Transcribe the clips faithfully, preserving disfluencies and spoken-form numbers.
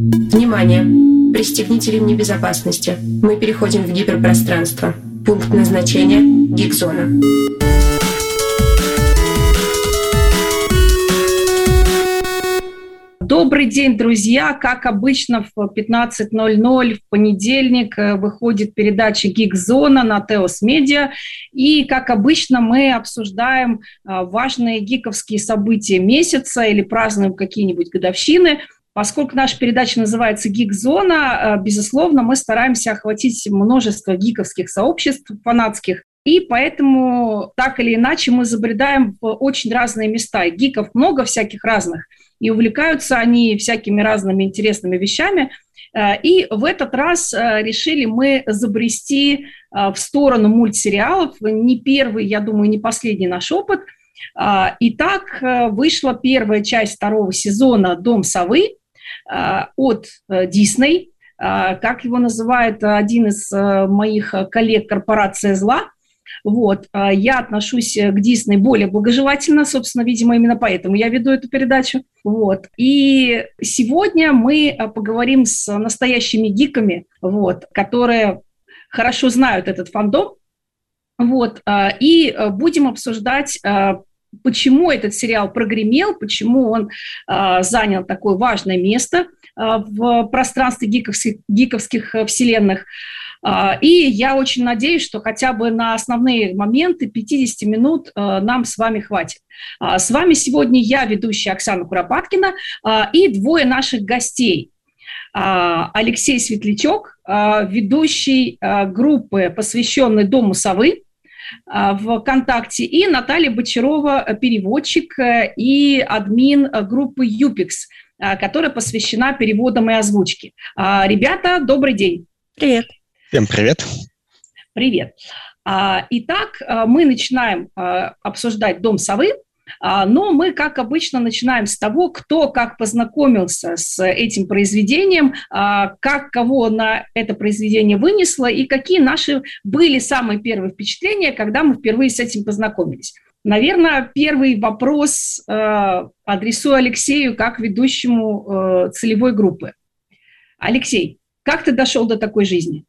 Внимание! Пристегните ремни безопасности. Мы переходим в гиперпространство. Пункт назначения – Гиг-зона. Добрый день, друзья! Как обычно, в пятнадцать ноль ноль в понедельник выходит передача «Гиг-зона» на Теос Медиа. И, как обычно, мы обсуждаем важные гиковские события месяца или празднуем какие-нибудь годовщины. Поскольку наша передача называется «Гиг-зона», безусловно, мы стараемся охватить множество гиковских сообществ фанатских. И поэтому, так или иначе, мы забредаем в очень разные места. И гиков много всяких разных. И увлекаются они всякими разными интересными вещами. И в этот раз решили мы забрести в сторону мультсериалов. Не первый, я думаю, не последний наш опыт. Итак, вышла первая часть второго сезона «Дом совы» от Disney. Как его называет один из моих коллег, «Корпорация зла». Вот. Я отношусь к Disney более благожелательно, собственно, видимо, именно поэтому я веду эту передачу. Вот. И сегодня мы поговорим с настоящими гиками, вот, которые хорошо знают этот фандом, вот, и будем обсуждать, почему этот сериал прогремел, почему он занял такое важное место в пространстве гиковских, гиковских вселенных. И я очень надеюсь, что хотя бы на основные моменты пятьдесят минут нам с вами хватит. С вами сегодня я, ведущая Оксана Куропаткина, и двое наших гостей. Алексей Светлячок, ведущий группы, посвященной Дому совы в ВКонтакте, и Наталья Бочарова, переводчик и админ группы Юпикс, которая посвящена переводам и озвучке. Ребята, добрый день. Привет. Всем привет. Привет. Итак, мы начинаем обсуждать «Дом совы», но мы, как обычно, начинаем с того, кто как познакомился с этим произведением, как кого на это произведение вынесло и какие наши были самые первые впечатления, когда мы впервые с этим познакомились. Наверное, первый вопрос адресую Алексею как ведущему целевой группы. Алексей, как ты дошел до такой жизни?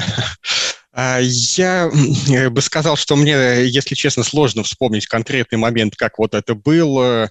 Я бы сказал, что мне, если честно, сложно вспомнить конкретный момент, как вот это было,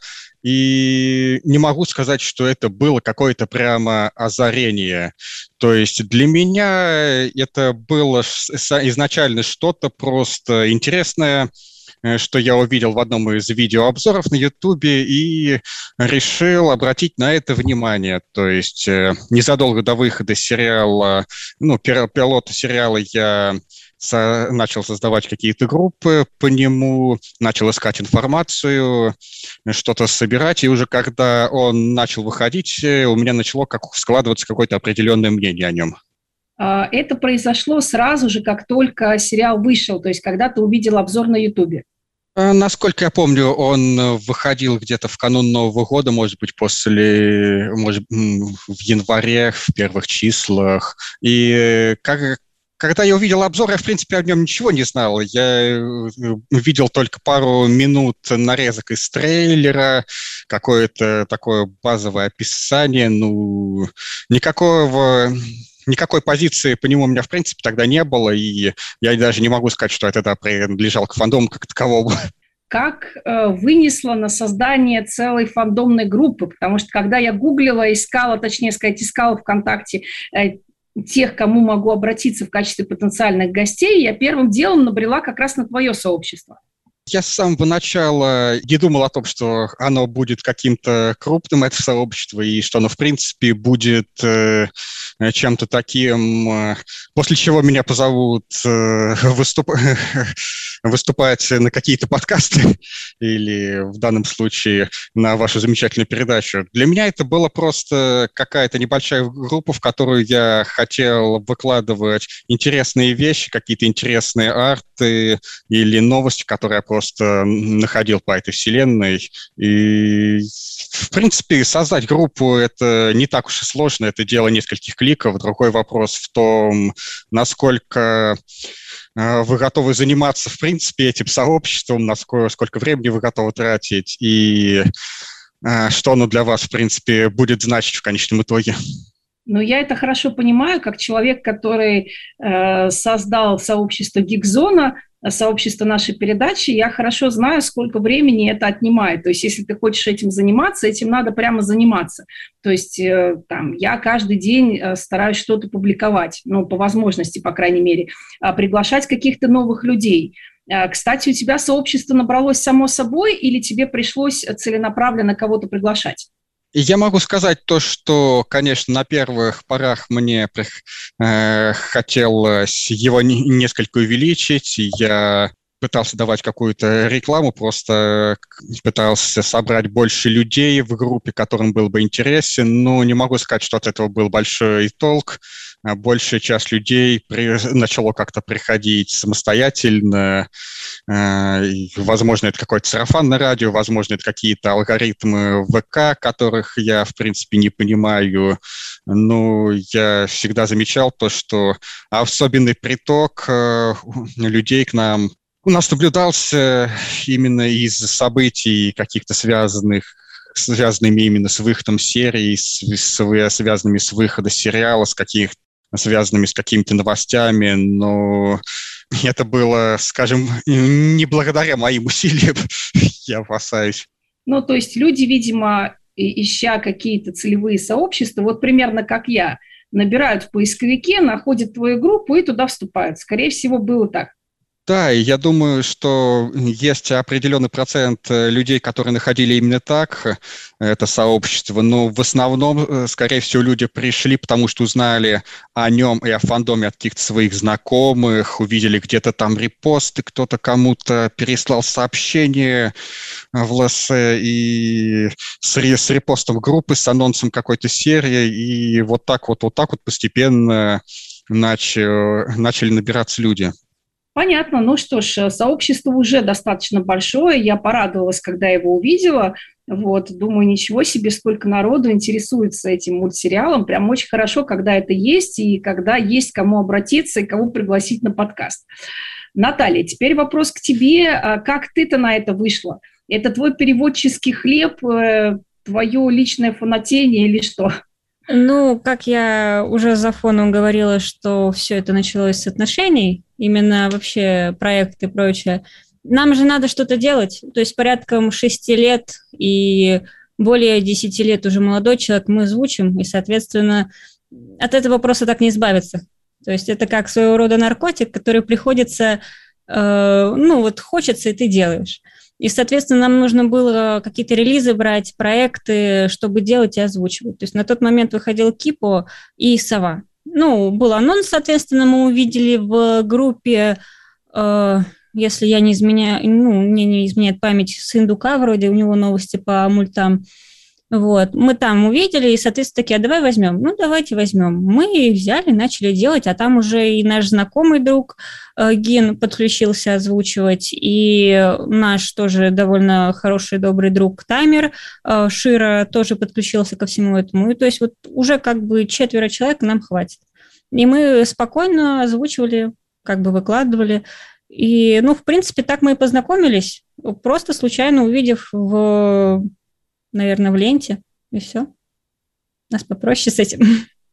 и не могу сказать, что это было какое-то прямо озарение. То есть для меня это было изначально что-то просто интересное, что я увидел в одном из видеообзоров на Ютубе и решил обратить на это внимание. То есть незадолго до выхода сериала, ну, пилота сериала я со- начал создавать какие-то группы по нему, начал искать информацию, что-то собирать, и уже когда он начал выходить, у меня начало как складываться какое-то определенное мнение о нем. Это произошло сразу же, как только сериал вышел, то есть когда ты увидел обзор на Ютубе? Насколько я помню, он выходил где-то в канун Нового года, может быть, после, может, в январе, в первых числах. И как, когда я увидел обзор, я, в принципе, о нем ничего не знал. Я видел только пару минут нарезок из трейлера, какое-то такое базовое описание, ну, никакого... Никакой позиции по нему у меня, в принципе, тогда не было, и я даже не могу сказать, что я тогда принадлежал к фандому как таковому. Как э, вынесло на создание целой фандомной группы? Потому что когда я гуглила, искала, точнее сказать, искала ВКонтакте э, тех, кому могу обратиться в качестве потенциальных гостей, я первым делом набрела как раз на твое сообщество. Я с самого начала не думал о том, что оно будет каким-то крупным, это сообщество, и что оно, в принципе, будет э, чем-то таким, э, после чего меня позовут э, выступ... выступать на какие-то подкасты или, в данном случае, на вашу замечательную передачу. Для меня это была просто какая-то небольшая группа, в которую я хотел выкладывать интересные вещи, какие-то интересные арты или новости, которые я просто находил по этой вселенной. И, в принципе, создать группу – это не так уж и сложно, это дело нескольких кликов. Другой вопрос в том, насколько вы готовы заниматься, в принципе, этим сообществом, насколько, сколько времени вы готовы тратить, и что оно для вас, в принципе, будет значить в конечном итоге. Ну, я это хорошо понимаю, как человек, который э, создал сообщество Гигзона, сообщество нашей передачи, я хорошо знаю, сколько времени это отнимает. То есть, если ты хочешь этим заниматься, этим надо прямо заниматься. То есть, э, там, я каждый день э, стараюсь что-то публиковать, ну, по возможности, по крайней мере, э, приглашать каких-то новых людей. Э, кстати, у тебя сообщество набралось само собой или тебе пришлось целенаправленно кого-то приглашать? Я могу сказать то, что, конечно, на первых порах мне э, хотелось его несколько увеличить. Я пытался давать какую-то рекламу, просто пытался собрать больше людей в группе, которым был бы интересен. Но не могу сказать, что от этого был большой толк. Большая часть людей при... начало как-то приходить самостоятельно. Возможно, это какое-то сарафанное радио, возможно, это какие-то алгоритмы ВК, которых я, в принципе, не понимаю. Но я всегда замечал то, что особенный приток людей к нам у нас наблюдался именно из событий каких-то связанных связанными именно с выходом серии, с, с, связанными с выходом сериала, с каких связанными с какими-то новостями, но это было, скажем, не благодаря моим усилиям, я опасаюсь. Ну, то есть люди, видимо, ища какие-то целевые сообщества, вот примерно как я, набирают в поисковике, находят твою группу и туда вступают. Скорее всего, было так. Да, и я думаю, что есть определенный процент людей, которые находили именно так это сообщество, но в основном, скорее всего, люди пришли, потому что узнали о нем и о фандоме от каких-то своих знакомых, увидели где-то там репосты, кто-то кому-то переслал сообщение в ЛС и с, с репостом группы, с анонсом какой-то серии, и вот так вот, вот так вот постепенно начали, начали набираться люди. Понятно. Ну что ж, сообщество уже достаточно большое. Я порадовалась, когда его увидела. Вот, думаю, ничего себе, сколько народу интересуется этим мультсериалом. Прям очень хорошо, когда это есть, и когда есть кому обратиться и кого пригласить на подкаст. Наталья, теперь вопрос к тебе. Как ты-то на это вышла? Это твой переводческий хлеб, твое личное фанатение или что? Ну, как я уже за фоном говорила, что все это началось с отношений, именно вообще проект и прочее, нам же надо что-то делать. То есть порядком шести лет и более десяти лет уже молодой человек мы звучим, и, соответственно, от этого просто так не избавиться. То есть это как своего рода наркотик, который приходится, э, ну вот хочется, и ты делаешь. И, соответственно, нам нужно было какие-то релизы брать, проекты, чтобы делать и озвучивать. То есть на тот момент выходил Кипо и Сова. Ну, был анонс, соответственно, мы увидели в группе, э, если я не изменяю, ну, мне не изменяет память, с Индука вроде, у него новости по мультам. Вот, мы там увидели, и, соответственно, такие, а давай возьмем. Ну, давайте возьмем. Мы взяли, начали делать, а там уже и наш знакомый друг э, Гин подключился озвучивать, и наш тоже довольно хороший, добрый друг Таймер э, Шира тоже подключился ко всему этому. И то есть вот уже как бы четверо человек нам хватит. И мы спокойно озвучивали, как бы выкладывали. И, ну, в принципе, так мы и познакомились, просто случайно увидев в... наверное, в ленте, и все. У нас попроще с этим.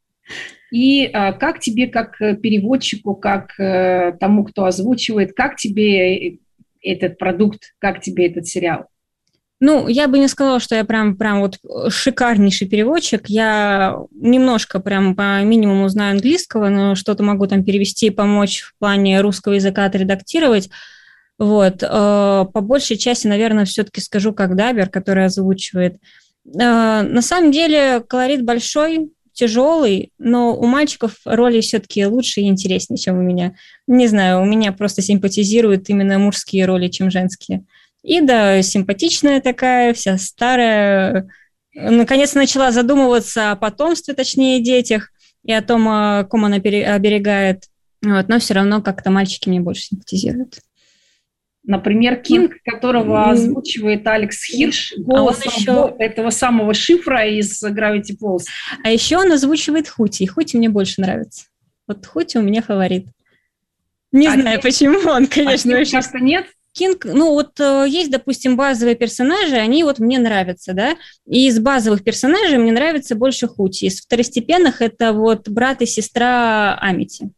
И а, как тебе, как переводчику, как а, тому, кто озвучивает, как тебе этот продукт, как тебе этот сериал? Ну, я бы не сказала, что я прям, прям вот шикарнейший переводчик. Я немножко прям по минимуму знаю английского, но что-то могу там перевести и помочь в плане русского языка отредактировать. Вот, по большей части, наверное, все-таки скажу как дабер, который озвучивает. На самом деле колорит большой, тяжелый, но у мальчиков роли все-таки лучше и интереснее, чем у меня. Не знаю, у меня просто симпатизируют именно мужские роли, чем женские. Ида симпатичная такая, вся старая. Наконец начала задумываться о потомстве, точнее, детях, и о том, о ком она оберегает. Вот, но все равно как-то мальчики мне больше симпатизируют. Например, Кинг, которого озвучивает Алекс Хирш, голосом а еще... этого самого Шифра из Gravity Falls. А еще он озвучивает Хути, и Хути мне больше нравится. Вот Хути у меня фаворит. Не а знаю, Кинг... почему он, конечно. А Кинг как-то нет? Кинг, ну вот есть, допустим, базовые персонажи, они вот мне нравятся, да, и из базовых персонажей мне нравится больше Хути, из второстепенных это вот брат и сестра Амити.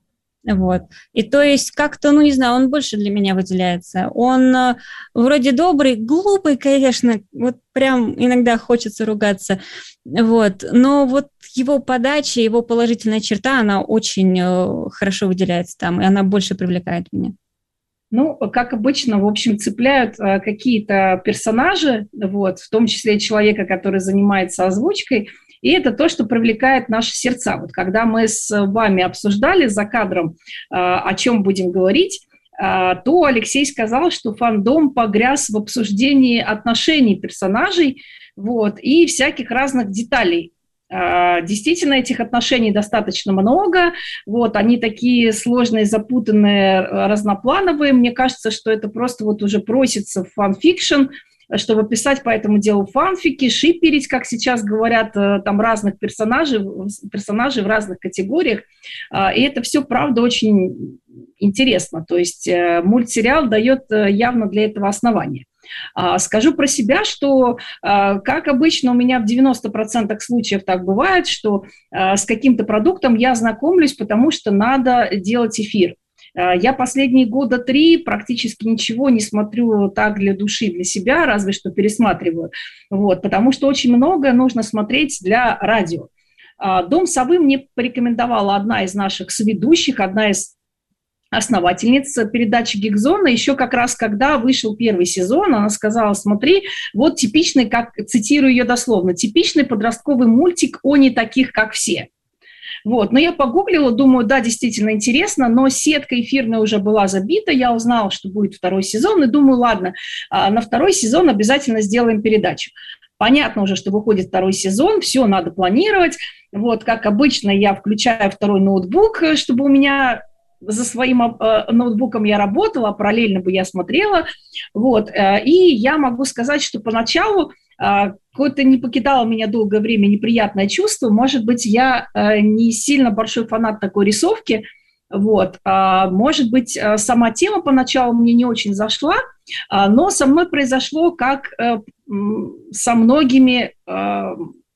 Вот. И то есть как-то, ну не знаю, он больше для меня выделяется. Он э, вроде добрый, глупый, конечно, вот прям иногда хочется ругаться, вот. Но вот его подача, его положительная черта, она очень э, хорошо выделяется там, и она больше привлекает меня. Ну, как обычно, в общем, цепляют э, какие-то персонажи, вот, в том числе человека, который занимается озвучкой. И это то, что привлекает наши сердца. Вот когда мы с вами обсуждали за кадром, о чем будем говорить, то Алексей сказал, что фандом погряз в обсуждении отношений персонажей, вот, и всяких разных деталей. Действительно, этих отношений достаточно много. Вот, они такие сложные, запутанные, разноплановые. Мне кажется, что это просто вот уже просится в фанфикшн, чтобы писать по этому делу фанфики, шиперить, как сейчас говорят, там разных персонажей, персонажей в разных категориях. И это все, правда, очень интересно. То есть мультсериал дает явно для этого основания. Скажу про себя, что, как обычно, у меня в девяноста процентах случаев так бывает, что с каким-то продуктом я знакомлюсь, потому что надо делать эфир. Я последние года три практически ничего не смотрю так для души, для себя, разве что пересматриваю, вот, потому что очень много нужно смотреть для радио. «Дом совы» мне порекомендовала одна из наших соведущих, одна из основательниц передачи «Гигзона», еще как раз когда вышел первый сезон, она сказала: смотри, вот типичный, как, цитирую ее дословно, типичный подростковый мультик о не таких, как все. Вот. Но я погуглила, думаю, да, действительно интересно, но сетка эфирная уже была забита, я узнала, что будет второй сезон, и думаю, ладно, на второй сезон обязательно сделаем передачу. Понятно уже, что выходит второй сезон, все надо планировать. Вот, как обычно, я включаю второй ноутбук, чтобы у меня за своим э, ноутбуком я работала, параллельно бы я смотрела. Вот, э, и я могу сказать, что поначалу э, какое-то не покидало меня долгое время неприятное чувство. Может быть, я э, не сильно большой фанат такой рисовки. Вот, э, может быть, э, сама тема поначалу мне не очень зашла, э, но со мной произошло, как э, со многими э,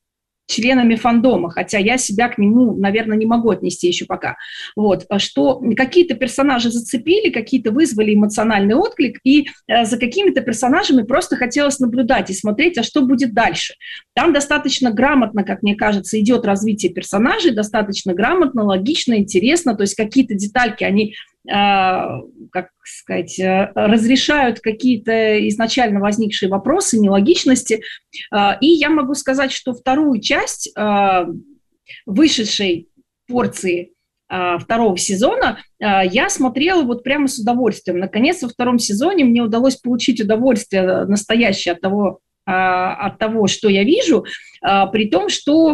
членами фандома, хотя я себя к нему, наверное, не могу отнести еще пока. Вот, что какие-то персонажи зацепили, какие-то вызвали эмоциональный отклик, и э, за какими-то персонажами просто хотелось наблюдать и смотреть, а что будет дальше. Там достаточно грамотно, как мне кажется, идет развитие персонажей, достаточно грамотно, логично, интересно, то есть какие-то детальки, они, э, как сказать, э, разрешают какие-то изначально возникшие вопросы, нелогичности. Э, и я могу сказать, что вторую часть э, вышедшей порции э, второго сезона э, я смотрела вот прямо с удовольствием. Наконец, во втором сезоне мне удалось получить удовольствие настоящее от того, от того, что я вижу, при том, что,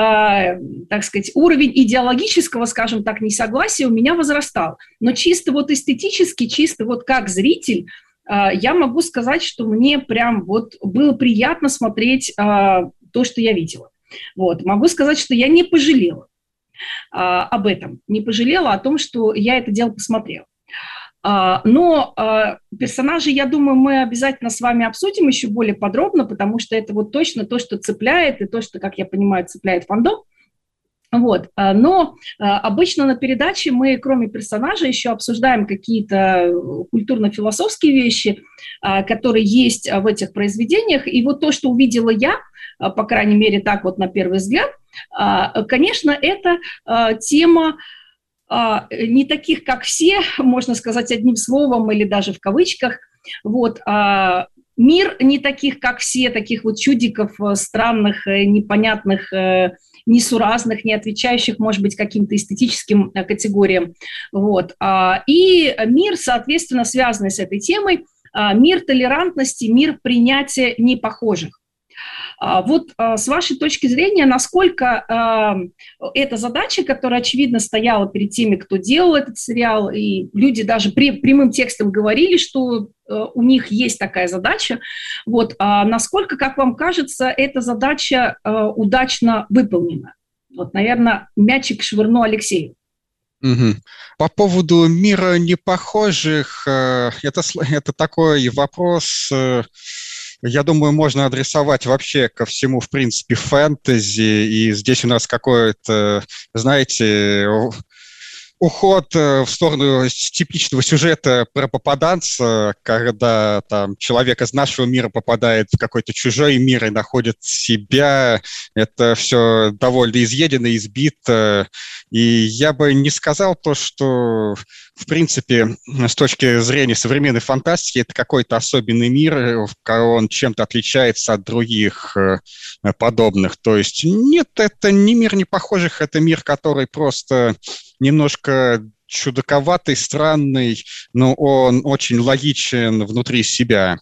так сказать, уровень идеологического, скажем так, несогласия у меня возрастал. Но чисто вот эстетически, чисто вот как зритель, я могу сказать, что мне прям вот было приятно смотреть то, что я видела. Вот. Могу сказать, что я не пожалела об этом, не пожалела о том, что я это дело посмотрела. Но персонажей, я думаю, мы обязательно с вами обсудим еще более подробно, потому что это вот точно то, что цепляет, и то, что, как я понимаю, цепляет фандом. Вот. Но обычно на передаче мы, кроме персонажей, еще обсуждаем какие-то культурно-философские вещи, которые есть в этих произведениях. И вот то, что увидела я, по крайней мере, так вот на первый взгляд, конечно, это тема не таких, как все, можно сказать одним словом или даже в кавычках. Вот. Мир не таких, как все, таких вот чудиков странных, непонятных, несуразных, не отвечающих, может быть, каким-то эстетическим категориям. Вот. И мир, соответственно, связанный с этой темой, мир толерантности, мир принятия непохожих. Вот с вашей точки зрения, насколько э, эта задача, которая, очевидно, стояла перед теми, кто делал этот сериал, и люди даже при, прямым текстом говорили, что э, у них есть такая задача, вот, а насколько, как вам кажется, эта задача э, удачно выполнена? Вот, наверное, мячик швырну Алексею. Угу. По поводу мира непохожих, это, это такой вопрос, я думаю, можно адресовать вообще ко всему, в принципе, фэнтези, и здесь у нас какое-то, знаете, уход в сторону типичного сюжета про попаданца, когда там человек из нашего мира попадает в какой-то чужой мир и находит себя. Это все довольно изъедено, избито. И я бы не сказал то, что, в принципе, с точки зрения современной фантастики, это какой-то особенный мир, он чем-то отличается от других подобных. То есть нет, это не мир непохожих, это мир, который просто немножко чудаковатый, странный, но он очень логичен внутри себя.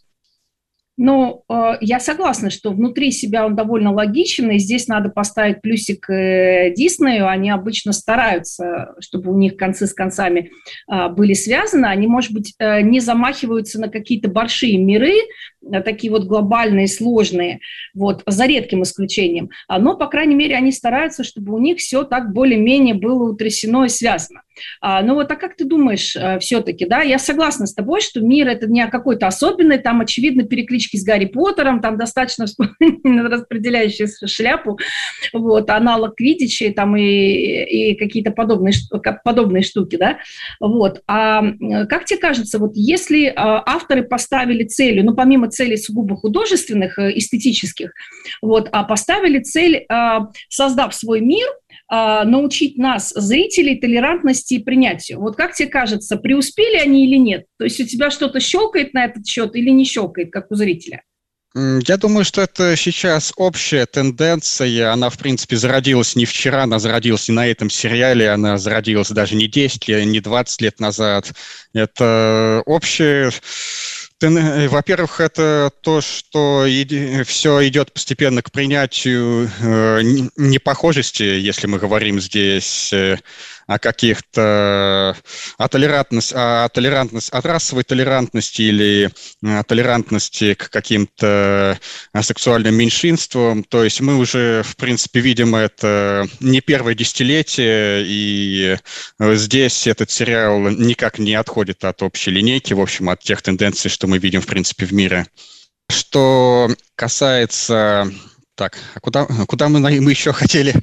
Ну, я согласна, что внутри себя он довольно логичен, и здесь надо поставить плюсик Диснею. Они обычно стараются, чтобы у них концы с концами были связаны. Они, может быть, не замахиваются на какие-то большие миры, такие вот глобальные, сложные, вот, за редким исключением. Но, по крайней мере, они стараются, чтобы у них все так более-менее было утрясено и связано. Ну вот, а как ты думаешь все-таки, да, я согласна с тобой, что мир это не какой-то особенный, там, очевидно, переклички с Гарри Поттером, там достаточно распределяющая шляпу, вот, аналог Квиддича там и, и какие-то подобные, подобные штуки, да, вот. А как тебе кажется, вот если авторы поставили целью, ну, помимо целей сугубо художественных, эстетических, вот, а поставили цель, создав свой мир, научить нас, зрителей, толерантности и принятию. Вот как тебе кажется, преуспели они или нет? То есть у тебя что-то щелкает на этот счет или не щелкает, как у зрителя? Я думаю, что это сейчас общая тенденция. Она, в принципе, зародилась не вчера, она зародилась не на этом сериале, она зародилась даже не десять лет, не двадцать лет назад. Это общая... Во-первых, это то, что все идет постепенно к принятию непохожести, если мы говорим здесь о каких-то о толерантности, о толерантности, от расовой толерантности или о толерантности к каким-то сексуальным меньшинствам. То есть мы уже, в принципе, видим это не первое десятилетие, и здесь этот сериал никак не отходит от общей линейки, в общем, от тех тенденций, что мы видим, в принципе, в мире. Что касается... Так, а куда, куда мы, мы еще хотели...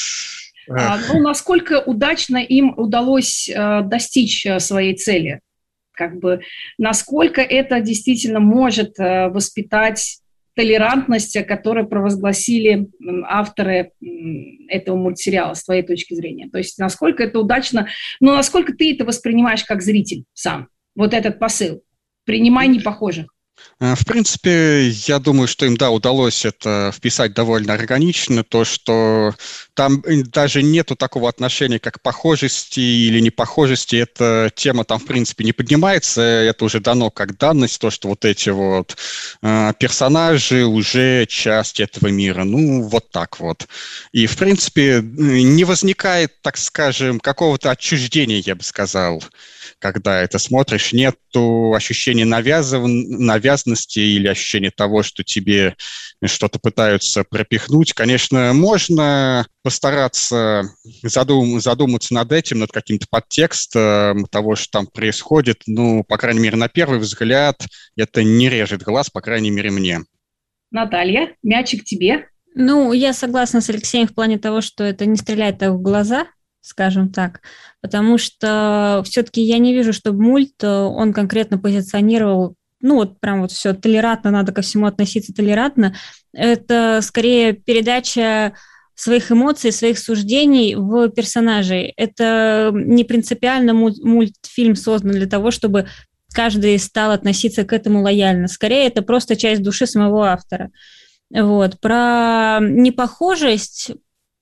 А, ну, насколько удачно им удалось э, достичь своей цели? Как бы, насколько это действительно может э, воспитать толерантность, которую провозгласили авторы этого мультсериала, с твоей точки зрения? То есть насколько это удачно, ну, насколько ты это воспринимаешь как зритель сам, вот этот посыл? Принимай непохожих. В принципе, я думаю, что им, да, удалось это вписать довольно органично, то, что там даже нету такого отношения, как похожести или непохожести, эта тема там, в принципе, не поднимается, это уже дано как данность, то, что вот эти вот э, персонажи уже часть этого мира, ну, вот так вот. И, в принципе, не возникает, так скажем, какого-то отчуждения, я бы сказал, когда это смотришь, нету ощущения навязыв... навязанности или ощущения того, что тебе что-то пытаются пропихнуть. Конечно, можно постараться задум... задуматься над этим, над каким-то подтекстом того, что там происходит. Ну, по крайней мере, на первый взгляд это не режет глаз, по крайней мере, мне. Наталья, мячик тебе. Ну, я согласна с Алексеем в плане того, что это не стреляет так в глаза, скажем так, потому что все-таки я не вижу, чтобы мульт, он конкретно позиционировал, ну вот прям вот все толерантно, надо ко всему относиться толерантно. Это скорее передача своих эмоций, своих суждений в персонажей. Это не принципиально мультфильм создан для того, чтобы каждый стал относиться к этому лояльно. Скорее, это просто часть души самого автора. Вот. Про непохожесть...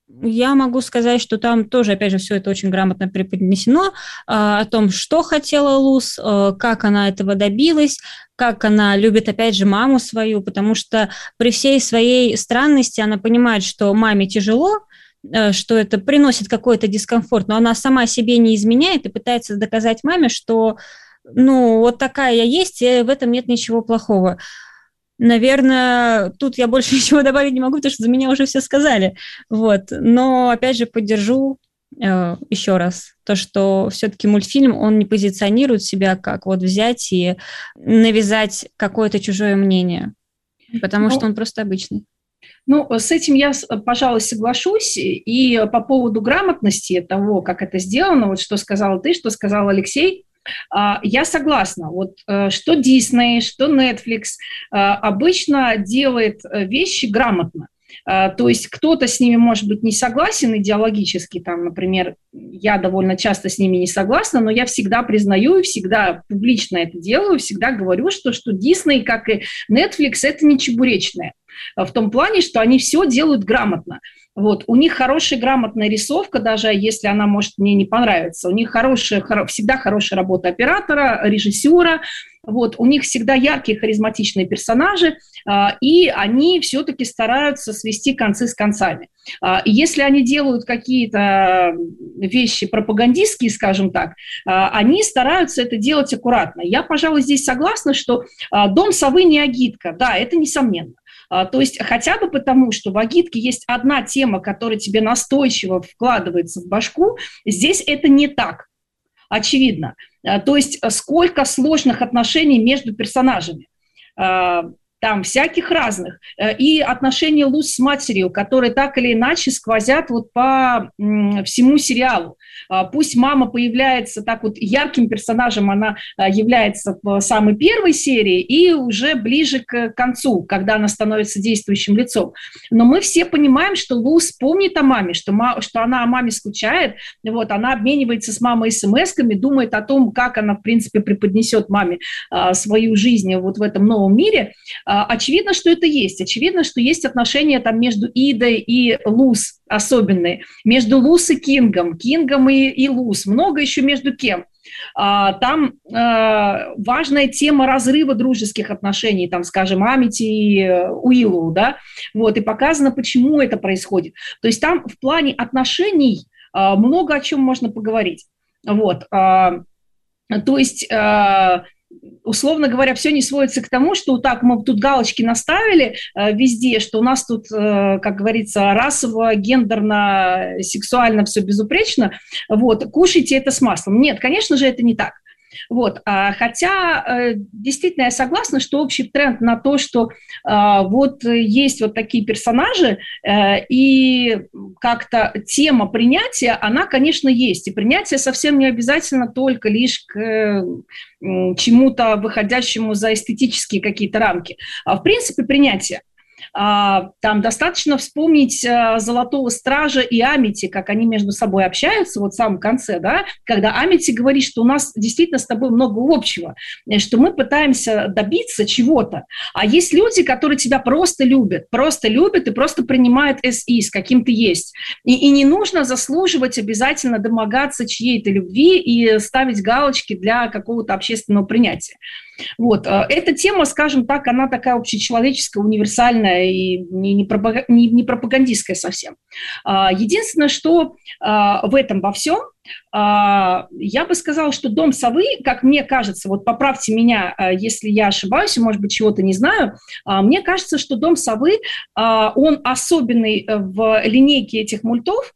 Я могу сказать, что там тоже, опять же, все это очень грамотно преподнесено, о том, что хотела Луз, как она этого добилась, как она любит, опять же, маму свою, потому что при всей своей странности она понимает, что маме тяжело, что это приносит какой-то дискомфорт, но она сама себе не изменяет и пытается доказать маме, что, ну, вот такая я есть, и в этом нет ничего плохого. Наверное, тут я больше ничего добавить не могу, потому что за меня уже все сказали. Вот. Но, опять же, поддержу э, еще раз, то, что все-таки мультфильм, он не позиционирует себя как вот взять и навязать какое-то чужое мнение, потому ну, что он просто обычный. Ну, с этим я, пожалуй, соглашусь. И по поводу грамотности того, как это сделано, вот что сказала ты, что сказал Алексей, я согласна. Вот что Disney, что Netflix обычно делает вещи грамотно. То есть кто-то с ними, может быть, не согласен идеологически, там, например, я довольно часто с ними не согласна, но я всегда признаю и всегда публично это делаю, всегда говорю, что, что Disney, как и Netflix, это не чебуречное. В том плане, что они все делают грамотно. Вот. У них хорошая грамотная рисовка, даже если она может мне не понравиться. У них хорошая, всегда хорошая работа оператора, режиссера. Вот. У них всегда яркие, харизматичные персонажи, и они все-таки стараются свести концы с концами. И если они делают какие-то вещи пропагандистские, скажем так, они стараются это делать аккуратно. Я, пожалуй, здесь согласна, что «Дом совы» не агитка. Да, это несомненно. То есть хотя бы потому, что в агитке есть одна тема, которая тебе настойчиво вкладывается в башку, здесь это не так, очевидно. То есть сколько сложных отношений между персонажами, там всяких разных, и отношения Луз с матерью, которые так или иначе сквозят вот по всему сериалу. Пусть мама появляется так вот ярким персонажем, она является в самой первой серии и уже ближе к концу, когда она становится действующим лицом. Но мы все понимаем, что Луз помнит о маме, что, ма, что она о маме скучает, вот, она обменивается с мамой смс-ками, думает о том, как она, в принципе, преподнесет маме свою жизнь вот в этом новом мире. Очевидно, что это есть. Очевидно, что есть отношения там между Идой и Луз особенные, между Луз и Кингом, Кингом и, и Луз, много еще между кем. Там важная тема разрыва дружеских отношений, там, скажем, Амити и Уиллоу, да, вот, и показано, почему это происходит. То есть там в плане отношений много о чем можно поговорить. Вот. То есть... Условно говоря, все не сводится к тому, что так мы тут галочки наставили э, везде, что у нас тут, э, как говорится, расово, гендерно, сексуально все безупречно, вот, кушайте это с маслом. Нет, конечно же, это не так. Вот. Хотя действительно я согласна, что общий тренд на то, что вот есть вот такие персонажи, и как-то тема принятия, она, конечно, есть. И принятие совсем не обязательно только лишь к чему-то выходящему за эстетические какие-то рамки. А в принципе принятие. Там достаточно вспомнить Золотого Стража и Амити, как они между собой общаются, вот в самом конце, да, когда Амити говорит, что у нас действительно с тобой много общего, что мы пытаемся добиться чего-то, а есть люди, которые тебя просто любят, просто любят и просто принимают as is, каким ты есть. И, и не нужно заслуживать обязательно домогаться чьей-то любви и ставить галочки для какого-то общественного принятия. Вот. Эта тема, скажем так, она такая общечеловеческая, универсальная и не, не, пропаг... не, не пропагандистская совсем. Единственное, что в этом во всем, я бы сказала, что «Дом совы», как мне кажется, вот поправьте меня, если я ошибаюсь, может быть, чего-то не знаю, мне кажется, что «Дом совы», он особенный в линейке этих мультов,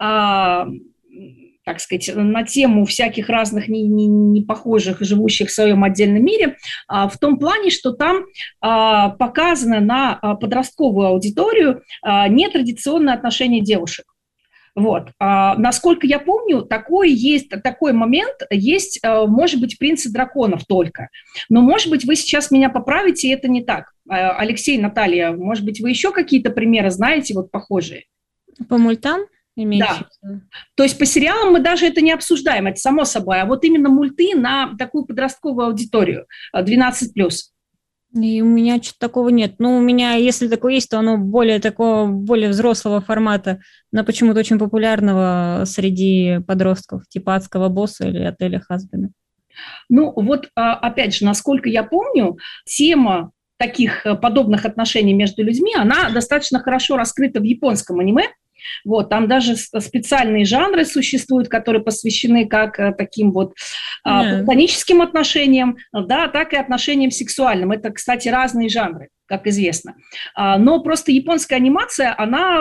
так сказать, на тему всяких разных не, не, не похожих, живущих в своем отдельном мире, в том плане, что там показано на подростковую аудиторию нетрадиционное отношение девушек. Вот. Насколько я помню, такой, есть, такой момент есть, может быть, в «Принце драконов» только. Но, может быть, вы сейчас меня поправите, и это не так. Алексей, Наталья, может быть, вы еще какие-то примеры знаете, вот похожие? По мультам? Да. То есть по сериалам мы даже это не обсуждаем, это само собой, а вот именно мульты на такую подростковую аудиторию, двенадцать плюс. И у меня что-то такого нет. Ну, у меня, если такое есть, то оно более такого, более взрослого формата, но почему-то очень популярного среди подростков, типа «Адского босса» или «Отеля Хазбина». Ну, вот опять же, насколько я помню, тема таких подобных отношений между людьми, она достаточно хорошо раскрыта в японском аниме. Вот, там даже специальные жанры существуют, которые посвящены как таким вот yeah. платоническим отношениям, да, так и отношениям сексуальным. Это, кстати, разные жанры, как известно. Но просто японская анимация, она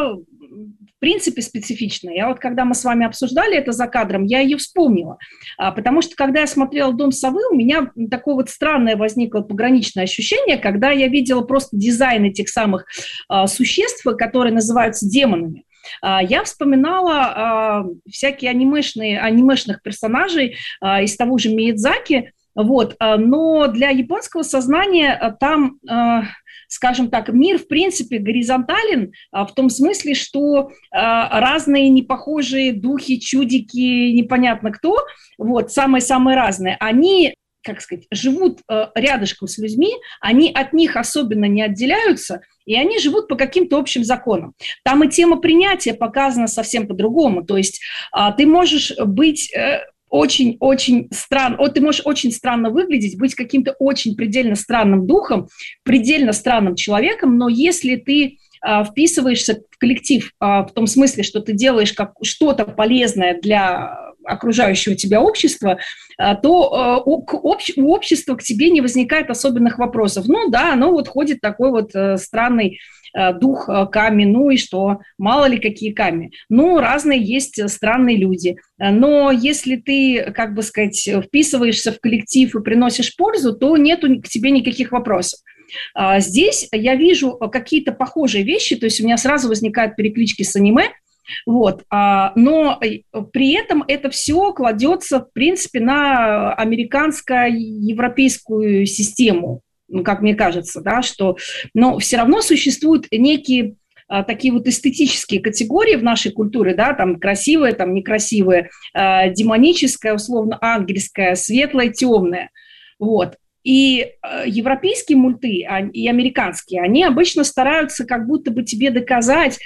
в принципе специфичная. Я вот, когда мы с вами обсуждали это за кадром, я ее вспомнила, потому что, когда я смотрела «Дом совы», у меня такое вот странное возникло пограничное ощущение, когда я видела просто дизайн этих самых существ, которые называются демонами. Я вспоминала всякие анимешные, анимешных персонажей из того же Миядзаки, вот, но для японского сознания там, скажем так, мир, в принципе, горизонтален в том смысле, что разные непохожие духи, чудики, непонятно кто, вот, самые-самые разные, они, как сказать, живут рядышком с людьми, они от них особенно не отделяются, и они живут по каким-то общим законам. Там и тема принятия показана совсем по-другому, то есть ты можешь быть... очень-очень странно, вот ты можешь очень странно выглядеть, быть каким-то очень предельно странным духом, предельно странным человеком, но если ты а, вписываешься в коллектив а, в том смысле, что ты делаешь как, что-то полезное для окружающего тебя общества, а, то а, к общ, у общества к тебе не возникает особенных вопросов. Ну да, ну вот ходит такой вот а, странный дух Ками, ну и что, мало ли какие Ками. Ну, разные есть странные люди. Но если ты, как бы сказать, вписываешься в коллектив и приносишь пользу, то нету к тебе никаких вопросов. Здесь я вижу какие-то похожие вещи, то есть у меня сразу возникают переклички с аниме, вот, но при этом это все кладется, в принципе, на американско-европейскую систему, как мне кажется, да, что, но все равно существуют некие а, такие вот эстетические категории в нашей культуре, да, там красивые, там некрасивые, а, демоническое, условно, ангельское, светлое, темное, вот. И а, европейские мульты а, и американские, они обычно стараются как будто бы тебе доказать,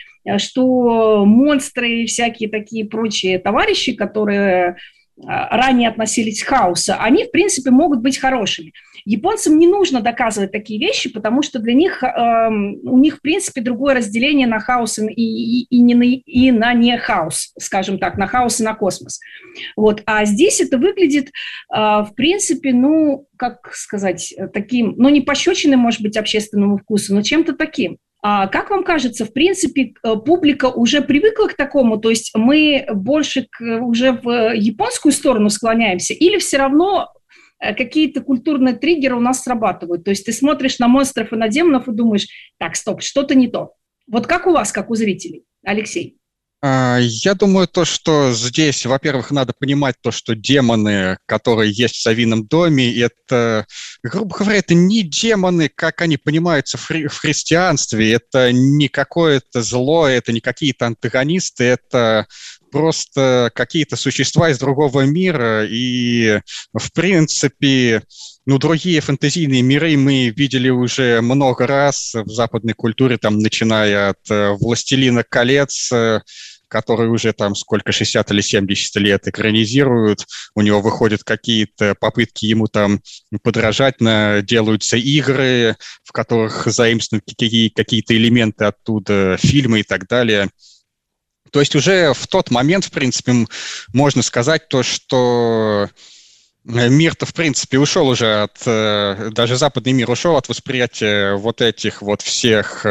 что монстры и всякие такие прочие товарищи, которые ранее относились к хаосу, они, в принципе, могут быть хорошими. Японцам не нужно доказывать такие вещи, потому что для них, э, у них, в принципе, другое разделение на хаос и, и, и, не на, и на не хаос, скажем так, на хаос и на космос. Вот. А здесь это выглядит, э, в принципе, ну, как сказать, таким, ну, не пощечиной, может быть, общественному вкусу, но чем-то таким. А как вам кажется, в принципе, публика уже привыкла к такому, то есть мы больше к, уже в японскую сторону склоняемся, или все равно какие-то культурные триггеры у нас срабатывают? То есть ты смотришь на монстров и на демонов и думаешь, так, стоп, что-то не то. Вот как у вас, как у зрителей, Алексей? Я думаю, то, что здесь, во-первых, надо понимать то, что демоны, которые есть в Совином доме, это, грубо говоря, это не демоны, как они понимаются в, хри- в христианстве, это не какое-то зло, это не какие-то антагонисты, это просто какие-то существа из другого мира, и, в принципе, ну, другие фэнтезийные миры мы видели уже много раз в западной культуре, там, начиная от «Властелина колец», который уже там сколько, шестьдесят или семьдесят лет экранизируют, у него выходят какие-то попытки ему там подражать, на, делаются игры, в которых заимствуют какие- какие-то элементы оттуда, фильмы и так далее. То есть уже в тот момент, в принципе, можно сказать то, что мир-то, в принципе, ушел уже от, даже западный мир ушел от восприятия вот этих вот всех,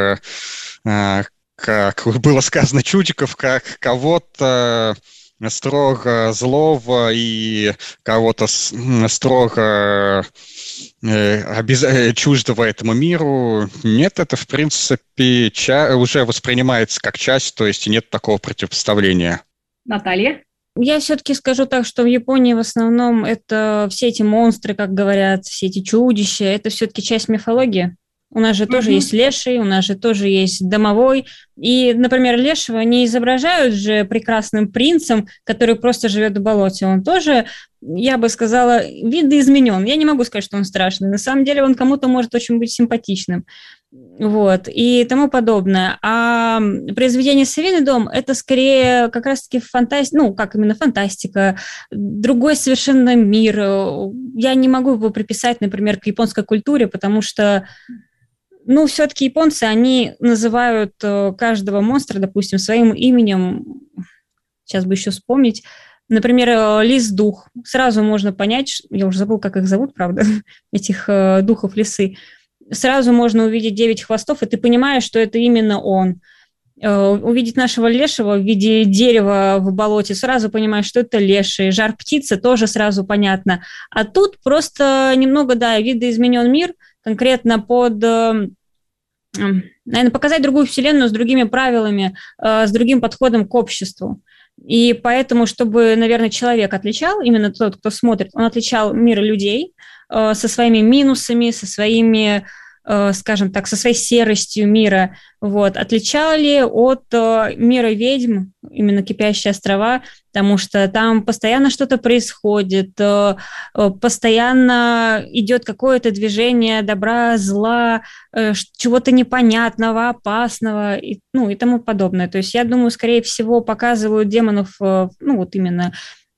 как было сказано, чудиков, как кого-то строго злого и кого-то строго обяз... чуждого этому миру. Нет, это, в принципе, ча... уже воспринимается как часть, то есть нет такого противопоставления. Наталья? Я все-таки скажу так, что в Японии в основном это все эти монстры, как говорят, все эти чудища, это все-таки часть мифологии. У нас же mm-hmm. тоже есть леший, у нас же тоже есть домовой. И, например, лешего не изображают же прекрасным принцем, который просто живет в болоте. Он тоже, я бы сказала, видоизменен. Я не могу сказать, что он страшный. На самом деле он кому-то может очень быть симпатичным. Вот, и тому подобное. А произведение «Совиный дом» — это скорее как раз-таки фантастика, ну, как именно фантастика, другой совершенно мир. Я не могу его приписать, например, к японской культуре, потому что, ну, все-таки японцы, они называют каждого монстра, допустим, своим именем. Сейчас бы еще вспомнить. Например, лис-дух. Сразу можно понять, я уже забыла, как их зовут, правда, этих духов лисы. Сразу можно увидеть девять хвостов, и ты понимаешь, что это именно он. увидеть нашего лешего в виде дерева в болоте, сразу понимаешь, что это леший. Жар птицы тоже сразу понятно. А тут просто немного, да, видоизменен мир, конкретно под, наверное, показать другую вселенную с другими правилами, с другим подходом к обществу. И поэтому, чтобы, наверное, человек отличал, именно тот, кто смотрит, он отличал мир людей со своими минусами, со своими, скажем так, со своей серостью мира, вот, отличали от мира ведьм, именно «Кипящие острова», потому что там постоянно что-то происходит, постоянно идет какое-то движение добра, зла, чего-то непонятного, опасного, и, ну, и тому подобное. То есть я думаю, скорее всего, показывают демонов, ну, вот именно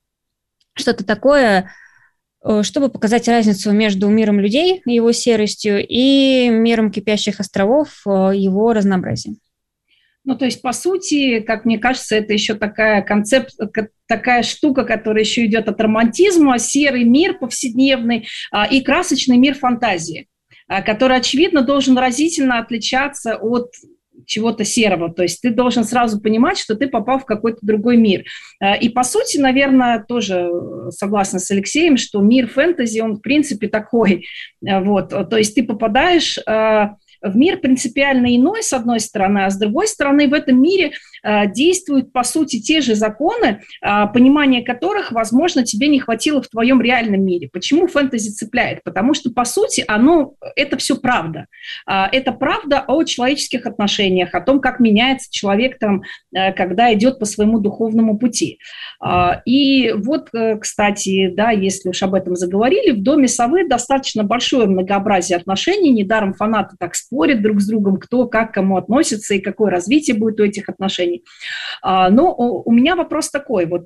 что-то такое, чтобы показать разницу между миром людей, его серостью, и миром Кипящих островов, его разнообразием. Ну, то есть, по сути, как мне кажется, это еще такая концепция, такая штука, которая еще идет от романтизма, серый мир повседневный и красочный мир фантазии, который, очевидно, должен разительно отличаться от чего-то серого, то есть ты должен сразу понимать, что ты попал в какой-то другой мир. И, по сути, наверное, тоже согласна с Алексеем, что мир фэнтези, он, в принципе, такой. Вот. То есть ты попадаешь в мир принципиально иной, с одной стороны, а с другой стороны, в этом мире э, действуют, по сути, те же законы, э, понимания которых, возможно, тебе не хватило в твоем реальном мире. Почему фэнтези цепляет? Потому что, по сути, оно, это все правда. Э, это правда о человеческих отношениях, о том, как меняется человек, там, э, когда идет по своему духовному пути. Э, и вот, э, кстати, да, если уж об этом заговорили, в «Доме совы» достаточно большое многообразие отношений, недаром фанаты так спорят друг с другом, кто как к кому относится и какое развитие будет у этих отношений. Но у меня вопрос такой. Вот,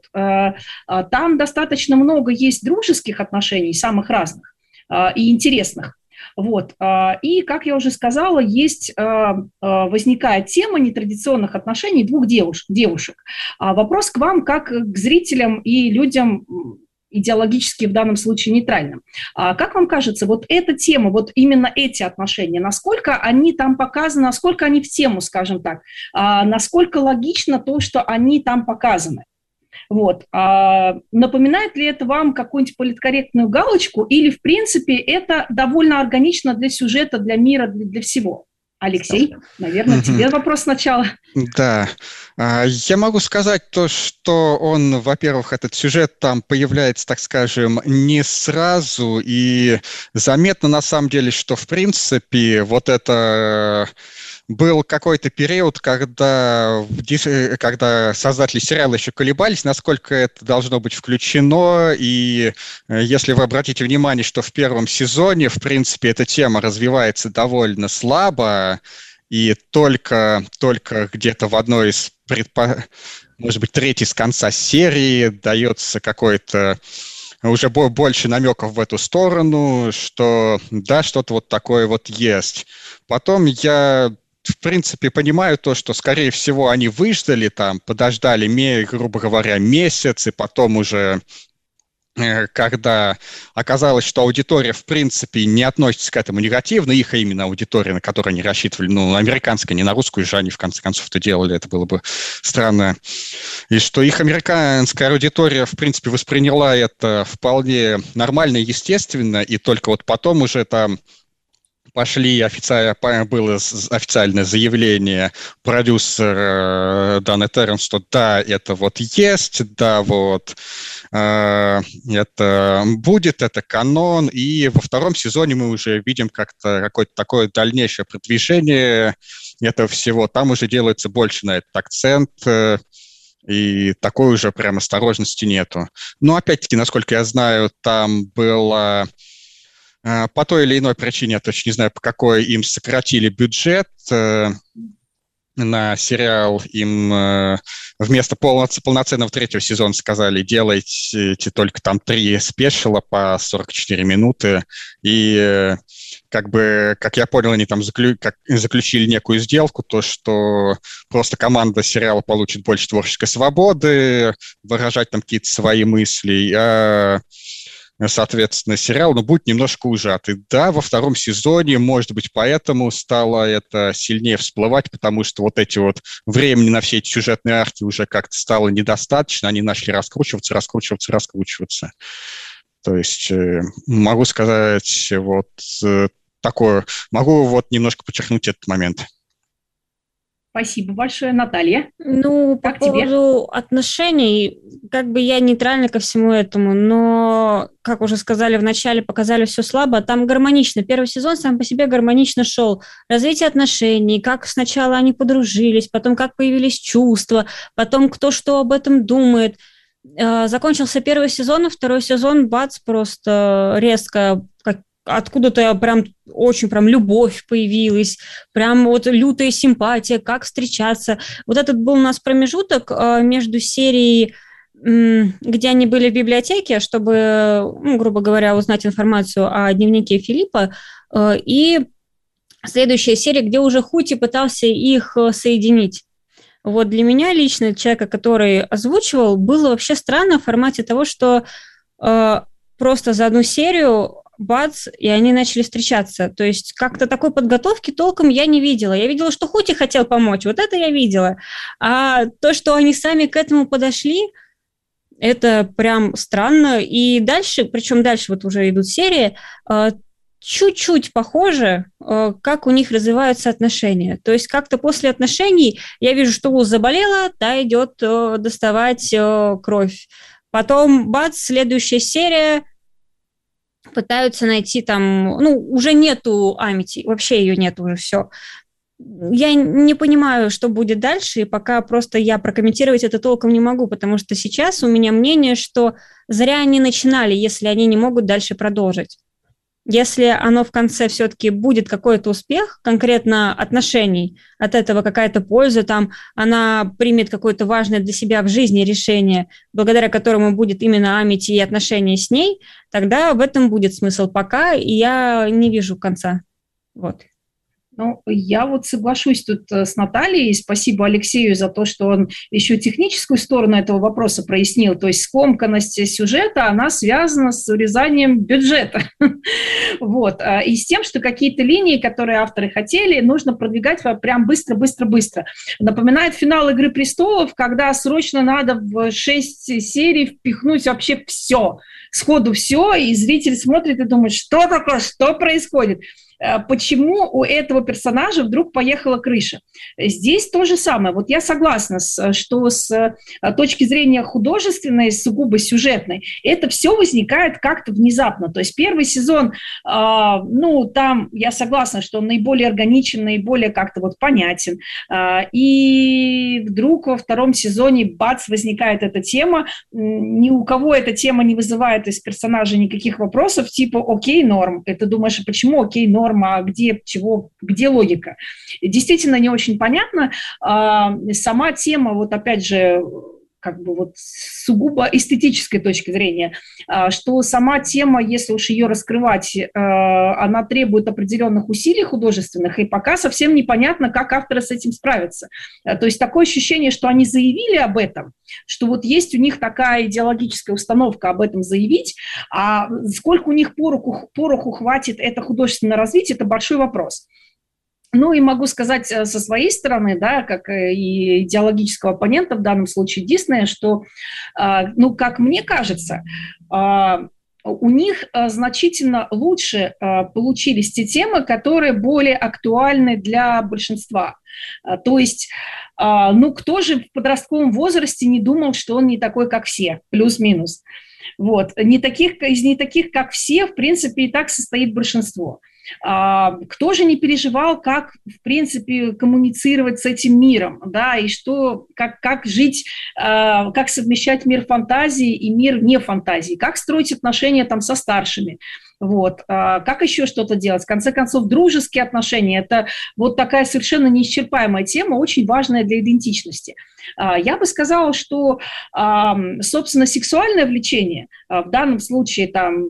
там достаточно много есть дружеских отношений, самых разных и интересных. Вот. И, как я уже сказала, есть, возникает тема нетрадиционных отношений двух девушек. Вопрос к вам, как к зрителям и людям, идеологически в данном случае нейтральным. А как вам кажется, вот эта тема, вот именно эти отношения, насколько они там показаны, насколько они в тему, скажем так, а насколько логично то, что они там показаны? Вот. А напоминает ли это вам какую-нибудь политкорректную галочку или, в принципе, это довольно органично для сюжета, для мира, для, для всего? Алексей, наверное, тебе вопрос сначала. Да, я могу сказать то, что он, во-первых, этот сюжет там появляется, так скажем, не сразу, и заметно на самом деле, что в принципе вот это... Был какой-то период, когда, когда создатели сериала еще колебались, насколько это должно быть включено, и если вы обратите внимание, что в первом сезоне, в принципе, эта тема развивается довольно слабо, и только, только где-то в одной из, предпо... может быть, третьей с конца серии дается какой-то уже больше намеков в эту сторону, что да, что-то вот такое вот есть. Потом я... в принципе, понимаю то, что, скорее всего, они выждали там, подождали, грубо говоря, месяц, и потом уже, когда оказалось, что аудитория, в принципе, не относится к этому негативно, их именно аудитория, на которую они рассчитывали, ну, американская, не на русскую же они, в конце концов, это делали, это было бы странно, и что их американская аудитория, в принципе, восприняла это вполне нормально и естественно, и только вот потом уже там пошли, официально, было официальное заявление продюсера Даны Терренс, что да, это вот есть, да, вот э, это будет, это канон, и во втором сезоне мы уже видим как-то какое-то такое дальнейшее продвижение этого всего, там уже делается больше на этот акцент, э, и такой уже прям осторожности нету. Но опять-таки, насколько я знаю, там было... По той или иной причине, я точно не знаю, по какой, им сократили бюджет э, на сериал. Им э, вместо полноц- полноценного третьего сезона сказали, делайте только там три спешила по сорок четыре минуты. И э, как бы, как я понял, они там заклю- как, заключили некую сделку, то, что просто команда сериала получит больше творческой свободы, выражать там какие-то свои мысли, а соответственно, сериал, но будет немножко ужатый. Да, во втором сезоне, может быть, поэтому стало это сильнее всплывать, потому что вот эти вот времени на все эти сюжетные арки уже как-то стало недостаточно, они начали раскручиваться, раскручиваться, раскручиваться. То есть могу сказать вот такое, могу вот немножко подчеркнуть этот момент. Спасибо большое, Наталья. Ну, как по тебе? поводу отношений, как бы я нейтральна ко всему этому, но, как уже сказали в начале, показали все слабо, там гармонично. Первый сезон сам по себе гармонично шел. Развитие отношений, как сначала они подружились, потом как появились чувства, потом кто что об этом думает. Закончился первый сезон, а второй сезон, бац, просто резко, как откуда-то прям очень прям любовь появилась, прям вот лютая симпатия, как встречаться. Вот этот был у нас промежуток между серией, где они были в библиотеке, чтобы, ну, грубо говоря, узнать информацию о дневнике Филиппа, и следующая серия, где уже Хути пытался их соединить. Вот для меня лично, человека, который озвучивал, было вообще странно в формате того, что э, просто за одну серию бац, и они начали встречаться. То есть как-то такой подготовки толком я не видела. Я видела, что Хути хотел помочь, вот это я видела. А то, что они сами к этому подошли, это прям странно. И дальше, причем дальше вот уже идут серии, э, чуть-чуть похоже, как у них развиваются отношения. То есть как-то после отношений я вижу, что Уз заболела, та идет доставать кровь. Потом, бац, следующая серия, пытаются найти там... Ну, уже нету Амити, вообще ее нет уже, все. Я не понимаю, что будет дальше, и пока просто я прокомментировать это толком не могу, потому что сейчас у меня мнение, что зря они начинали, если они не могут дальше продолжить. Если оно в конце все-таки будет какой-то успех, конкретно отношений, от этого какая-то польза, там она примет какое-то важное для себя в жизни решение, благодаря которому будет именно Амити и отношения с ней, тогда в этом будет смысл. Пока я не вижу конца. Вот. Ну, я вот соглашусь тут с Натальей. Спасибо Алексею за то, что он еще техническую сторону этого вопроса прояснил. То есть скомканность сюжета, она связана с урезанием бюджета. Вот. И с тем, что какие-то линии, которые авторы хотели, нужно продвигать прям быстро-быстро-быстро. Напоминает финал «Игры престолов», когда срочно надо в шесть серий впихнуть вообще все. Сходу все, и зритель смотрит и думает, что такое, что происходит. Почему у этого персонажа вдруг поехала крыша? Здесь то же самое. Вот я согласна, что с точки зрения художественной, сугубо сюжетной, это все возникает как-то внезапно. То есть первый сезон, ну, там я согласна, что он наиболее органичен, наиболее как-то вот понятен. И вдруг во втором сезоне, бац, возникает эта тема. Ни у кого эта тема не вызывает из персонажа никаких вопросов, типа «Окей, норм». И ты думаешь, а почему «Окей, норм»? А где, чего, где логика? Действительно не очень понятно. Сама тема, вот опять же, как бы вот сугубо эстетической точки зрения, что сама тема, если уж ее раскрывать, она требует определенных усилий художественных, и пока совсем непонятно, как авторы с этим справятся. То есть такое ощущение, что они заявили об этом, что вот есть у них такая идеологическая установка об этом заявить, а сколько у них пороху, пороху хватит это художественное развитие, это большой вопрос. Ну и могу сказать со своей стороны, да, как и идеологического оппонента в данном случае Диснея, что, ну, как мне кажется, у них значительно лучше получились те темы, которые более актуальны для большинства. То есть, ну, кто же в подростковом возрасте не думал, что он не такой, как все, плюс-минус. Вот. Не таких, из не таких, как все, в принципе, и так состоит большинство. Кто же не переживал, как, в принципе, коммуницировать с этим миром, да, и что, как, как жить, как совмещать мир фантазии и мир не фантазии, как строить отношения там со старшими, вот, как еще что-то делать. В конце концов, дружеские отношения – это вот такая совершенно неисчерпаемая тема, очень важная для идентичности. Я бы сказала, что, собственно, сексуальное влечение, в данном случае там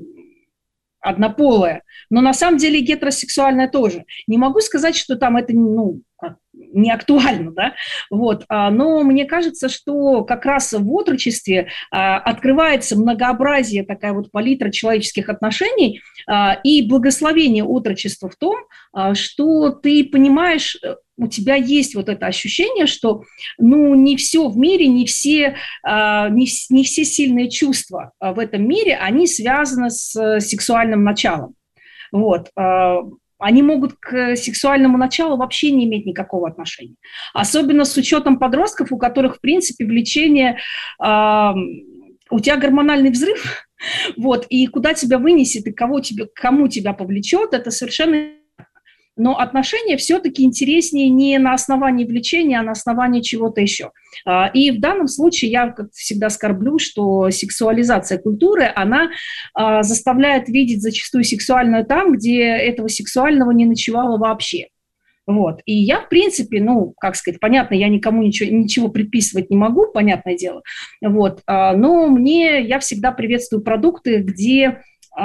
однополое, но на самом деле гетеросексуальное тоже. Не могу сказать, что там это, ну, не актуально, да, вот, но мне кажется, что как раз в отрочестве открывается многообразие, такая вот палитра человеческих отношений и благословение отрочества в том, что ты понимаешь, у тебя есть вот это ощущение, что, ну, не все в мире, не все, не, не все сильные чувства в этом мире, они связаны с сексуальным началом, вот. Они могут к сексуальному началу вообще не иметь никакого отношения. Особенно с учетом подростков, у которых, в принципе, влечение, э, у тебя гормональный взрыв, вот, и куда тебя вынесет, и кого тебе, кому тебя повлечет, это совершенно... Но отношения все-таки интереснее не на основании влечения, а на основании чего-то еще. И в данном случае я, как всегда, скорблю, что сексуализация культуры, она заставляет видеть зачастую сексуальное там, где этого сексуального не ночевало вообще. Вот. И я, в принципе, ну, как сказать, понятно, я никому ничего, ничего приписывать не могу, понятное дело, вот, но мне, я всегда приветствую продукты, где...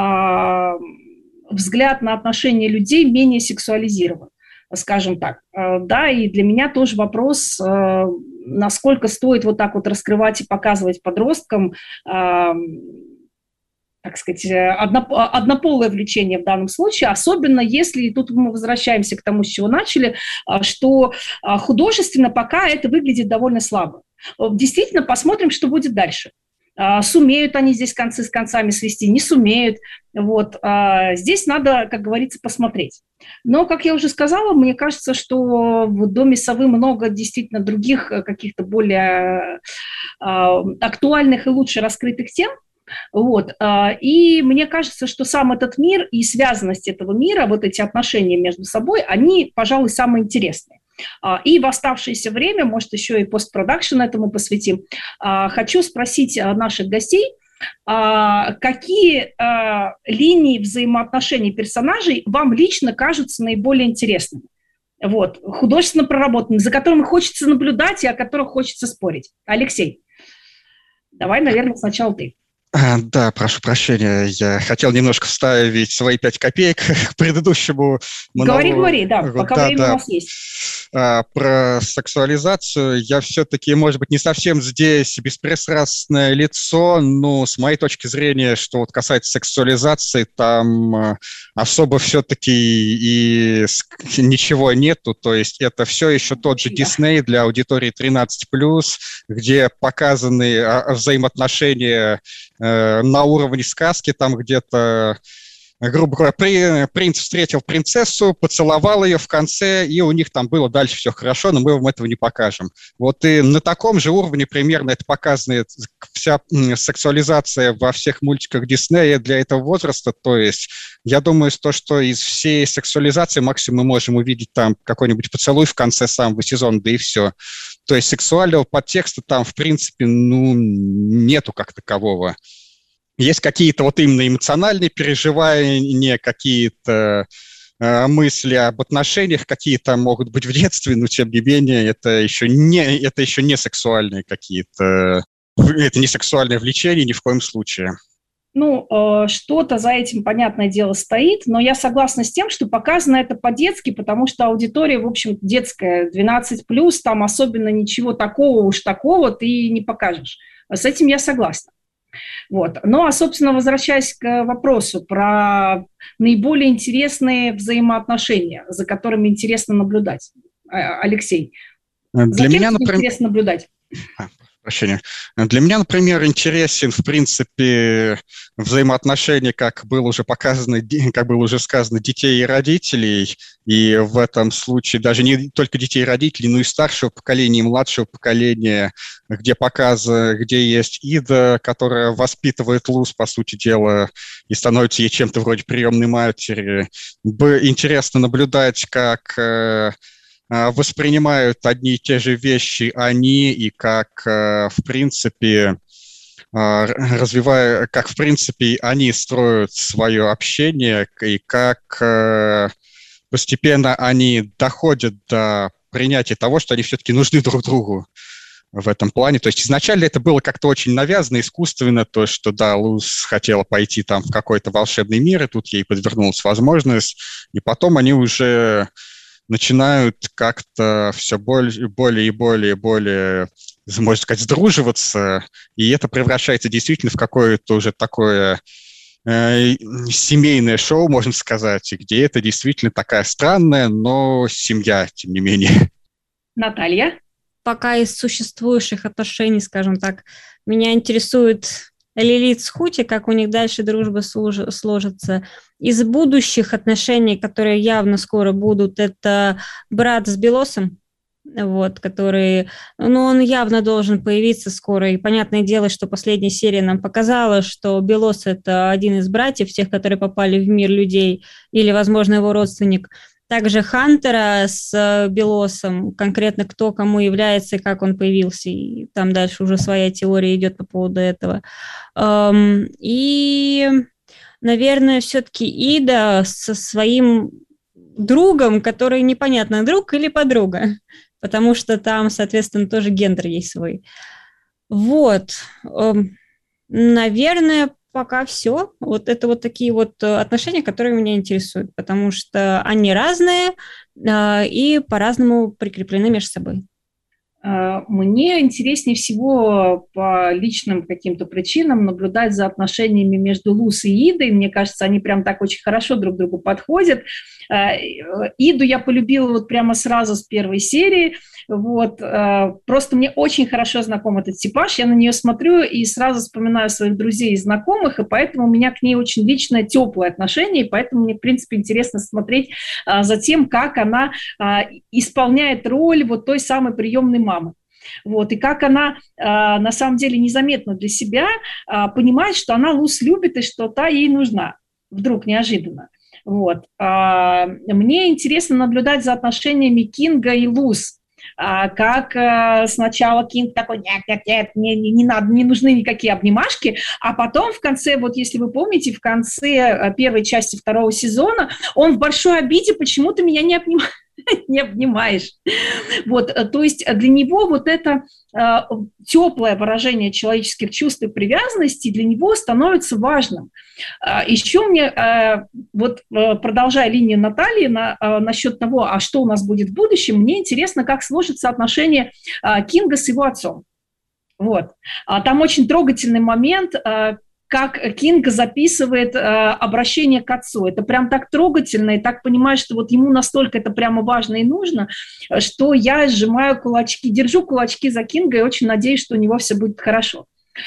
взгляд на отношения людей менее сексуализирован, скажем так. Да, и для меня тоже вопрос, насколько стоит вот так вот раскрывать и показывать подросткам, так сказать, однополое влечение в данном случае, особенно если, и тут мы возвращаемся к тому, с чего начали, что художественно пока это выглядит довольно слабо. Действительно, посмотрим, что будет дальше. Сумеют они здесь концы с концами свести, не сумеют. Вот. Здесь надо, как говорится, посмотреть. Но, как я уже сказала, мне кажется, что в «Доме совы» много действительно других каких-то более актуальных и лучше раскрытых тем. Вот. И мне кажется, что сам этот мир и связанность этого мира, вот эти отношения между собой, они, пожалуй, самые интересные. И в оставшееся время, может, еще и постпродакшн этому посвятим, хочу спросить наших гостей, какие линии взаимоотношений персонажей вам лично кажутся наиболее интересными, вот, художественно проработанными, за которыми хочется наблюдать и о которых хочется спорить. Алексей, давай, наверное, сначала ты. Да, прошу прощения, я хотел немножко вставить свои пять копеек к предыдущему монологу. Говори, говори, да, пока да, время да. у нас есть. Про сексуализацию я все-таки, может быть, не совсем здесь беспристрастное лицо, но с моей точки зрения, что вот касается сексуализации, там особо все-таки и ничего нету, то есть это все еще тот же Дисней да. для аудитории тринадцать плюс, где показаны взаимоотношения на уровне сказки, там где-то, грубо говоря, при, принц встретил принцессу, поцеловал ее в конце, и у них там было дальше все хорошо, но мы вам этого не покажем. Вот и на таком же уровне примерно это показана вся сексуализация во всех мультиках Диснея для этого возраста, то есть я думаю, то, что из всей сексуализации максимум мы можем увидеть там какой-нибудь поцелуй в конце самого сезона, да и все. То есть сексуального подтекста там, в принципе, ну, нету как такового. Есть какие-то вот именно эмоциональные переживания, какие-то э, мысли об отношениях, какие-то могут быть в детстве, но тем не менее это еще не, это еще не сексуальные какие-то, это не сексуальное влечение ни в коем случае. Ну, э, что-то за этим, понятное дело, стоит, но я согласна с тем, что показано это по-детски, потому что аудитория, в общем, детская, двенадцать плюс, там особенно ничего такого уж такого ты не покажешь. С этим я согласна. Вот. Ну, а, собственно, возвращаясь к вопросу про наиболее интересные взаимоотношения, за которыми интересно наблюдать. Алексей, Для за кем меня, например... интересно наблюдать? Прощения. Для меня, например, интересен, в принципе, взаимоотношения, как было уже показано, как было уже сказано, детей и родителей. И в этом случае даже не только детей и родителей, но и старшего поколения, и младшего поколения, где показы, где есть Ида, которая воспитывает Луз, по сути дела, и становится ей чем-то вроде приемной матери. Интересно наблюдать, как... воспринимают одни и те же вещи они, и как, в принципе, развивая, как, в принципе, они строят свое общение, и как постепенно они доходят до принятия того, что они все-таки нужны друг другу в этом плане. То есть изначально это было как-то очень навязано, искусственно, то, что, да, Луз хотела пойти там в какой-то волшебный мир, и тут ей подвернулась возможность, и потом они уже... начинают как-то все более, более и более и более, можно сказать, сдруживаться, и это превращается действительно в какое-то уже такое э, семейное шоу, можно сказать, где это действительно такая странная, но семья, тем не менее. Наталья? Пока из существующих отношений, скажем так, меня интересует Лилит с Хути, как у них дальше дружба сложится. Из будущих отношений, которые явно скоро будут, это брат с Белосом, вот, который, ну, он явно должен появиться скоро, и понятное дело, что последняя серия нам показала, что Белос – это один из братьев, тех, которые попали в мир людей, или, возможно, его родственник. Также Хантера с Белосом, конкретно кто кому является и как он появился, и там дальше уже своя теория идет по поводу этого. И, наверное, все-таки Ида со своим другом, который непонятно, друг или подруга, потому что там, соответственно, тоже гендер есть свой. Вот. Наверное, пока все. Вот это вот такие вот отношения, которые меня интересуют, потому что они разные э, и по-разному прикреплены между собой. Мне интереснее всего по личным каким-то причинам наблюдать за отношениями между Лус и Идой. Мне кажется, они прям так очень хорошо друг к другу подходят. Иду я полюбила вот прямо сразу с первой серии. Вот. Просто мне очень хорошо знаком этот типаж. Я на нее смотрю и сразу вспоминаю своих друзей и знакомых, и поэтому у меня к ней очень личное, теплое отношение, и поэтому мне, в принципе, интересно смотреть за тем, как она исполняет роль вот той самой приемной мамы. Вот, и как она на самом деле незаметно для себя понимает, что она Лус любит и что та ей нужна. Вдруг неожиданно. Вот. Мне интересно наблюдать за отношениями Кинга и Лус. Как сначала Кинг такой, нет, нет, нет, не, не, не надо, не нужны никакие обнимашки, а потом в конце, вот если вы помните, в конце первой части второго сезона он в большой обиде, почему ты меня не обнимаешь. не обнимаешь. Вот, то есть для него вот это э, теплое выражение человеческих чувств и привязанности для него становится важным. Э, еще мне, э, вот э, продолжая линию Натальи на, э, насчет того, а что у нас будет в будущем, мне интересно, как сложится отношение э, Кинга с его отцом. Вот. А там очень трогательный момент, э, как Кинг записывает э, обращение к отцу. Это прям так трогательно, и так понимаешь, что вот ему настолько это прямо важно и нужно, что я сжимаю кулачки, держу кулачки за Кинга и очень надеюсь, что у него все будет хорошо.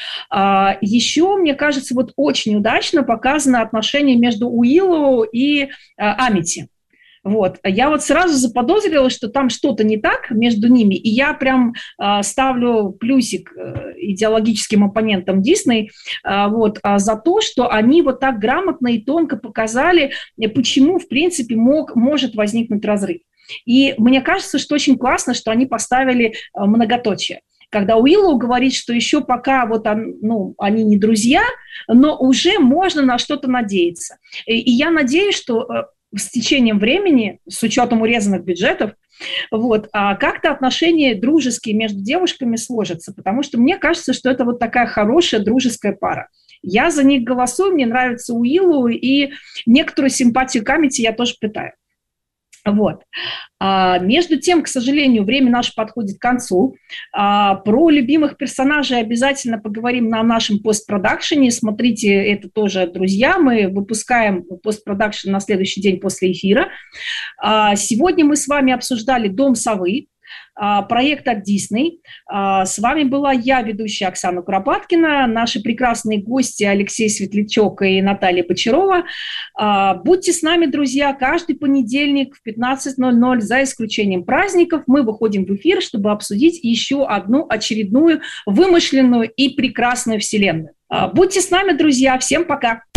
А, еще, мне кажется, вот очень удачно показано отношение между Уиллоу и э, Амити. Вот. Я вот сразу заподозрила, что там что-то не так между ними, и я прям э, ставлю плюсик э, идеологическим оппонентам Дисней э, вот, э, за то, что они вот так грамотно и тонко показали, э, почему, в принципе, мог, может возникнуть разрыв. И мне кажется, что очень классно, что они поставили э, многоточие. Когда Уиллоу говорит, что еще пока вот он, ну, они не друзья, но уже можно на что-то надеяться. И, и я надеюсь, что... Э, с течением времени, с учетом урезанных бюджетов, вот, а как-то отношения дружеские между девушками сложатся, потому что мне кажется, что это вот такая хорошая дружеская пара. Я за них голосую, мне нравится Уиллоу, и некоторую симпатию к Амити я тоже питаю. Вот. А, между тем, к сожалению, время наше подходит к концу. А, про любимых персонажей обязательно поговорим на нашем постпродакшене. Смотрите это тоже, друзья. Мы выпускаем постпродакшн на следующий день после эфира. А, сегодня мы с вами обсуждали «Дом совы», проект от Disney. С вами была я, ведущая Оксана Куропаткина, наши прекрасные гости Алексей Светлячок и Наталья Бочарова. Будьте с нами, друзья, каждый понедельник в пятнадцать ноль ноль, за исключением праздников, мы выходим в эфир, чтобы обсудить еще одну очередную вымышленную и прекрасную вселенную. Будьте с нами, друзья. Всем пока!